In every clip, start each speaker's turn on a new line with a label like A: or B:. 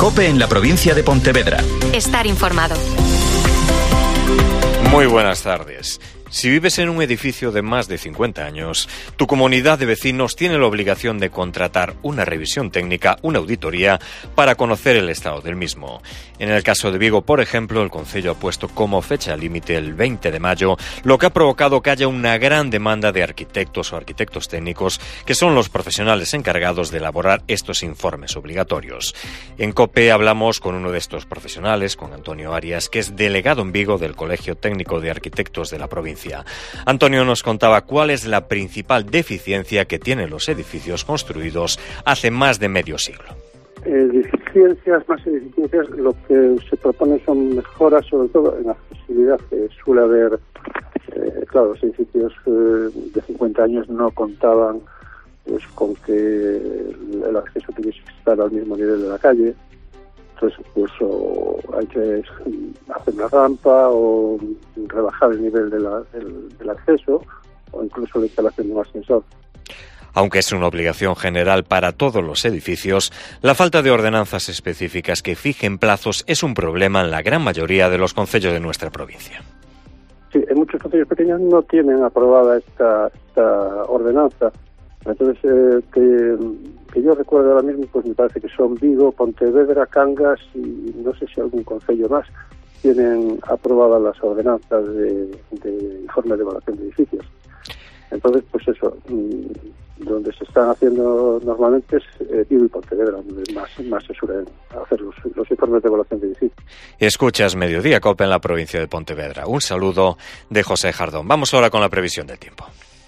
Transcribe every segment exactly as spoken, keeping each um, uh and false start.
A: COPE en la provincia de Pontevedra.
B: Estar informado.
C: Muy buenas tardes. Si vives en un edificio de más de cincuenta años, tu comunidad de vecinos tiene la obligación de contratar una revisión técnica, una auditoría, para conocer el estado del mismo. En el caso de Vigo, por ejemplo, el Concello ha puesto como fecha límite el veinte de mayo, lo que ha provocado que haya una gran demanda de arquitectos o arquitectos técnicos, que son los profesionales encargados de elaborar estos informes obligatorios. En COPE hablamos con uno de estos profesionales, con Antonio Arias, que es delegado en Vigo del Colegio Técnico de Arquitectos de la provincia. Antonio nos contaba cuál es la principal deficiencia que tienen los edificios construidos hace más de medio siglo.
D: Eh, deficiencias, más deficiencias, lo que se propone son mejoras, sobre todo en la accesibilidad, que suele haber, eh, claro, los edificios eh, de cincuenta años no contaban pues con que el acceso tuviese que estar al mismo nivel de la calle. Entonces, pues o hay que hacer una rampa o rebajar el nivel de la, del, del acceso, o incluso la instalación de un ascensor.
C: Aunque es una obligación general para todos los edificios, la falta de ordenanzas específicas que fijen plazos es un problema en la gran mayoría de los concellos de nuestra provincia.
D: Sí, en muchos concellos pequeños no tienen aprobada esta, esta ordenanza. Entonces, eh, que, que yo recuerdo ahora mismo, pues me parece que son Vigo, Pontevedra, Cangas y no sé si algún concello más tienen aprobadas las ordenanzas de, de informe de evaluación de edificios. Entonces, pues eso, donde se están haciendo normalmente es eh, Vigo y Pontevedra, donde más, más se suelen hacer los, los informes de evaluación de edificios.
C: Escuchas Mediodía COPE en la provincia de Pontevedra. Un saludo de José Jardón. Vamos ahora con la previsión del tiempo.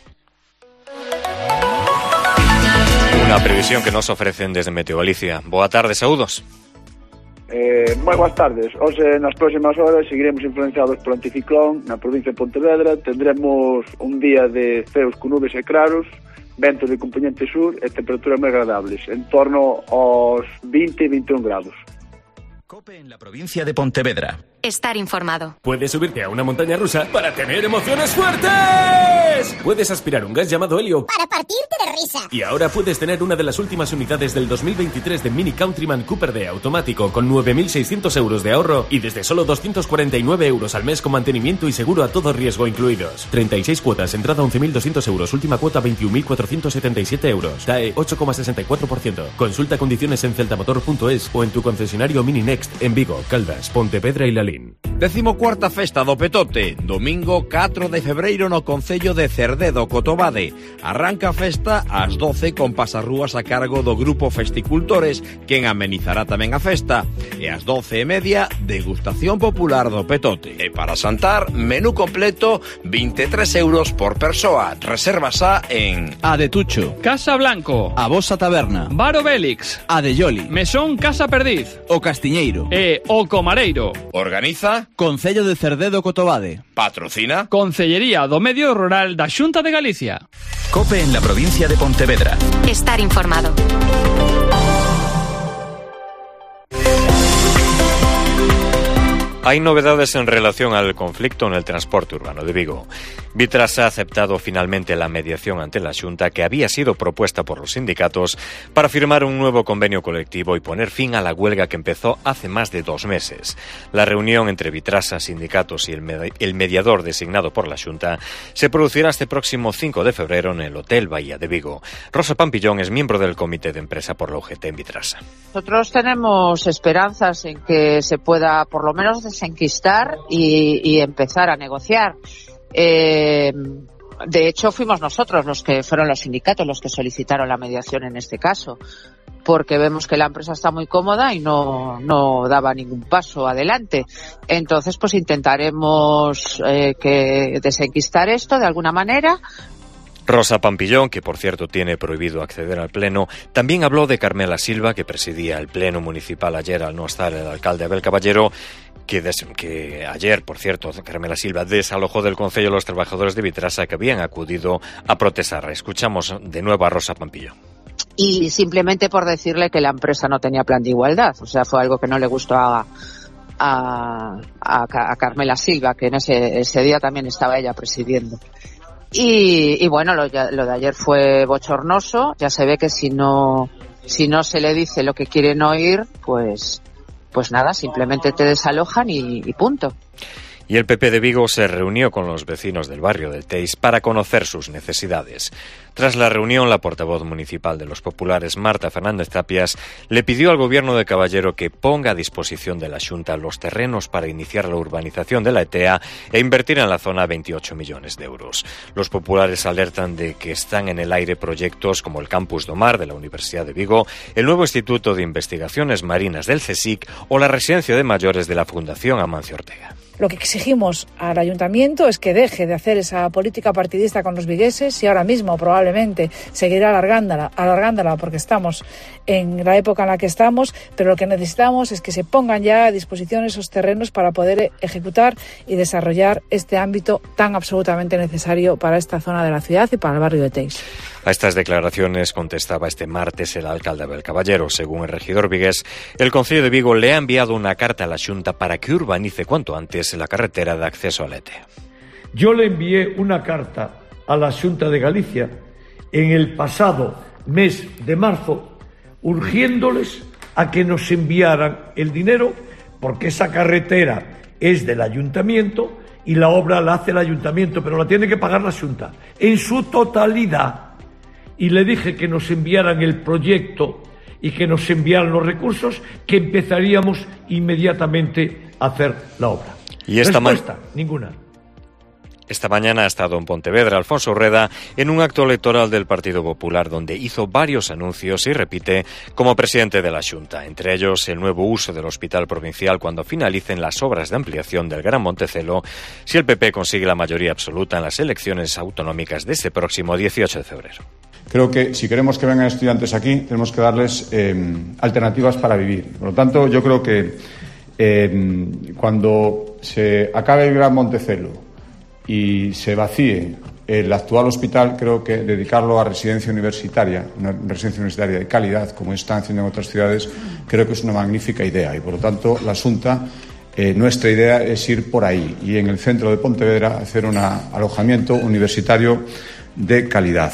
C: Una previsión que nos ofrecen desde Meteo Galicia. Boa tarde, saúdos.
E: Eh, moi boas tardes. Hoxe, nas próximas horas, seguiremos influenciados polo anticiclón na provincia de Pontevedra. Tendremos un día de ceos con nubes e claros, ventos de componente sur e temperaturas moi agradables, en torno aos veinte e veintiún grados.
A: COPE en la provincia de Pontevedra.
B: Estar informado.
F: Puedes subirte a una montaña rusa para tener emociones fuertes. Puedes aspirar un gas llamado helio
G: para partirte de risa.
F: Y ahora puedes tener una de las últimas unidades del dos mil veintitrés de Mini Countryman Cooper D automático con nueve mil seiscientos euros de ahorro y desde solo doscientos cuarenta y nueve euros al mes con mantenimiento y seguro a todo riesgo incluidos. treinta y seis cuotas, entrada once mil doscientos euros, última cuota veintiún mil cuatrocientos setenta y siete euros. T A E ocho coma sesenta y cuatro por ciento. Consulta condiciones en celtamotor punto es o en tu concesionario Mini Next en Vigo, Caldas, Pontevedra e Lalín.
H: Décimo cuarta festa do Petote, domingo catro de febreiro no concello de Cerdedo, Cotobade. Arranca a festa ás doce con pasarrúas a cargo do grupo Festicultores, quen amenizará tamén a festa. E ás doce e media, degustación popular do Petote. E para xantar, menú completo, vinte e tres euros por persoa. Reserva xa en
I: A de Tucho,
J: Casa Blanco,
I: A Bosa Taberna,
J: Bar Obélix,
I: A de Yoli,
J: Mesón Casa Perdiz,
I: O Castiñeiro
J: e O Comareiro.
H: Organiza
I: Concello de Cerdedo, Cotobade.
H: Patrocina
J: Concellería do Medio Rural da Xunta de Galicia.
A: COPE en la provincia de Pontevedra.
B: Estar informado.
C: Hay novedades en relación al conflicto en el transporte urbano de Vigo. Vitrasa ha aceptado finalmente la mediación ante la Xunta que había sido propuesta por los sindicatos para firmar un nuevo convenio colectivo y poner fin a la huelga que empezó hace más de dos meses. La reunión entre Vitrasa, sindicatos y el, med- el mediador designado por la Xunta se producirá este próximo cinco de febrero en el Hotel Bahía de Vigo. Rosa Pampillón es miembro del comité de empresa por la U G T en Vitrasa.
K: Nosotros tenemos esperanzas en que se pueda por lo menos desenquistar y, y empezar a negociar. Eh, de hecho, fuimos nosotros los que fueron los sindicatos los que solicitaron la mediación en este caso, porque vemos que la empresa está muy cómoda y no, no daba ningún paso adelante. Entonces, pues intentaremos eh, que desenquistar esto de alguna manera.
C: Rosa Pampillón, que por cierto tiene prohibido acceder al pleno, también habló de Carmela Silva, que presidía el pleno municipal ayer al no estar el alcalde Abel Caballero, que, des, que ayer, por cierto, Carmela Silva desalojó del Concello a los trabajadores de Vitrasa que habían acudido a protestar. Escuchamos de nuevo a Rosa Pampillón.
K: Y simplemente por decirle que la empresa no tenía plan de igualdad, o sea, fue algo que no le gustó a, a, a, a Carmela Silva, que en ese, ese día también estaba ella presidiendo. Y, y bueno, lo, lo de ayer fue bochornoso. Ya se ve que si no, si no se le dice lo que quieren oír, pues pues nada, simplemente te desalojan y, y punto.
C: Y el P P de Vigo se reunió con los vecinos del barrio de Teis para conocer sus necesidades. Tras la reunión, la portavoz municipal de los populares, Marta Fernández Tapias, le pidió al gobierno de Caballero que ponga a disposición de la Xunta los terrenos para iniciar la urbanización de la E T E A e invertir en la zona veintiocho millones de euros. Los populares alertan de que están en el aire proyectos como el Campus do Mar de la Universidad de Vigo, el nuevo Instituto de Investigaciones Marinas del CSIC o la residencia de mayores de la Fundación Amancio Ortega.
G: Lo que exigimos al ayuntamiento es que deje de hacer esa política partidista con los vigueses y ahora mismo probablemente seguirá alargándola, alargándola porque estamos en la época en la que estamos, pero lo que necesitamos es que se pongan ya a disposición esos terrenos para poder ejecutar y desarrollar este ámbito tan absolutamente necesario para esta zona de la ciudad y para el barrio de Teis.
C: A estas declaraciones contestaba este martes el alcalde Abel Caballero. Según el regidor vigués, el Concello de Vigo le ha enviado una carta a la Xunta para que urbanice cuanto antes la carretera de acceso a la E T E A.
L: Yo le envié una carta a la Xunta de Galicia en el pasado mes de marzo, urgiéndoles a que nos enviaran el dinero, porque esa carretera es del ayuntamiento y la obra la hace el ayuntamiento, pero la tiene que pagar la Xunta en su totalidad. Y le dije que nos enviaran el proyecto y que nos enviaran los recursos, que empezaríamos inmediatamente a hacer la obra.
C: Y esta
L: Respuesta,
C: ma-
L: ninguna.
C: Esta mañana ha estado en Pontevedra Alfonso Reda en un acto electoral del Partido Popular donde hizo varios anuncios y repite como presidente de la Xunta, entre ellos el nuevo uso del Hospital Provincial cuando finalicen las obras de ampliación del Gran Montecelo, si el P P consigue la mayoría absoluta en las elecciones autonómicas de este próximo dieciocho de febrero.
M: Creo que si queremos que vengan estudiantes aquí, tenemos que darles eh, alternativas para vivir. Por lo tanto, yo creo que eh, cuando se acabe el Gran Montecelo y se vacíe el actual hospital, creo que dedicarlo a residencia universitaria, una residencia universitaria de calidad, como están haciendo en otras ciudades, creo que es una magnífica idea. Y, por lo tanto, la Xunta, eh, nuestra idea es ir por ahí y en el centro de Pontevedra hacer un alojamiento universitario de calidad.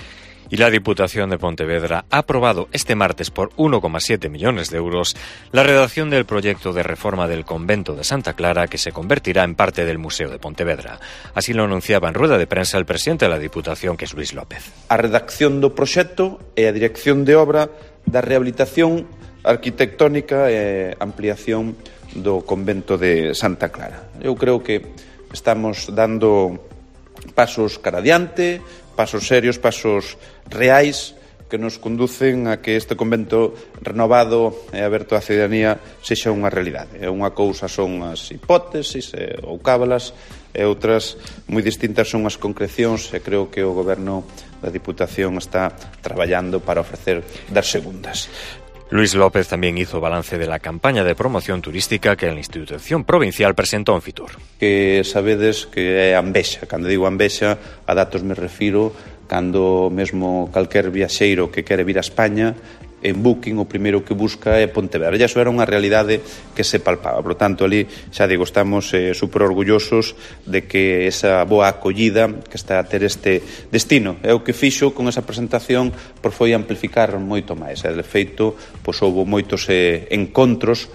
C: Y la Diputación de Pontevedra ha aprobado este martes por uno coma siete millones de euros la redacción del proyecto de reforma del convento de Santa Clara que se convertirá en parte del Museo de Pontevedra. Así lo anunciaba en rueda de prensa el presidente de la Diputación, que es Luis López.
N: A redacción do proxecto e a dirección de obra da rehabilitación arquitectónica e ampliación do convento de Santa Clara. Eu creo que estamos dando pasos cara adiante, pasos serios, pasos reais que nos conducen a que este convento renovado e aberto á cidadanía sexa unha realidade. E unha cousa son as hipótesis e, ou cábalas, e outras moi distintas son as concrecións, e creo que o Goberno da Diputación está traballando para ofrecer das segundas.
C: Luis López también hizo balance de la campaña de promoción turística que la institución provincial presentó en Fitur.
N: Que sabedes que é ambexa. Cando digo ambexa, a datos me refiro cando mesmo calquer viaxeiro que quere vir a España, en Booking o primeiro que busca é Pontevedra. E iso era unha realidade que se palpaba. Por lo tanto, ali, xa digo, estamos eh, super orgullosos de que esa boa acollida que está a ter este destino. É o que fixo con esa presentación, por foi amplificar moito máis. E, de feito, pois, houve moitos eh, encontros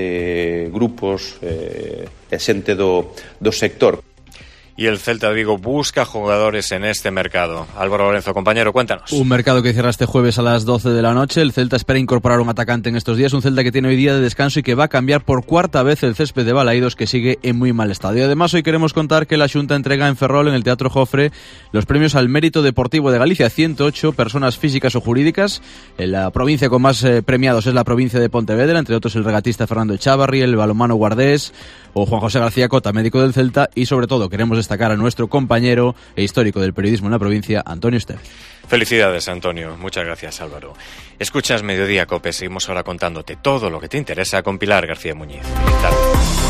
N: de grupos eh, e xente do, do sector.
C: Y el Celta de Vigo busca jugadores en este mercado. Álvaro Lorenzo, compañero, cuéntanos.
I: Un mercado que cierra este jueves a las doce de la noche. El Celta espera incorporar un atacante en estos días. Un Celta que tiene hoy día de descanso y que va a cambiar por cuarta vez el césped de Balaídos, que sigue en muy mal estado. Y además hoy queremos contar que la Xunta entrega en Ferrol, en el Teatro Jofre, los premios al mérito deportivo de Galicia. ciento ocho personas físicas o jurídicas. En la provincia con más eh, premiados es la provincia de Pontevedra, entre otros el regatista Fernando Echavarri, el balonmano Guardés o Juan José García Cota, médico del Celta. Y sobre todo queremos destacar a nuestro compañero e histórico del periodismo en la provincia, Antonio Esteve.
C: Felicidades, Antonio. Muchas gracias, Álvaro. Escuchas Mediodía Cope. Seguimos ahora contándote todo lo que te interesa con Pilar García Muñiz. Feliz tarde.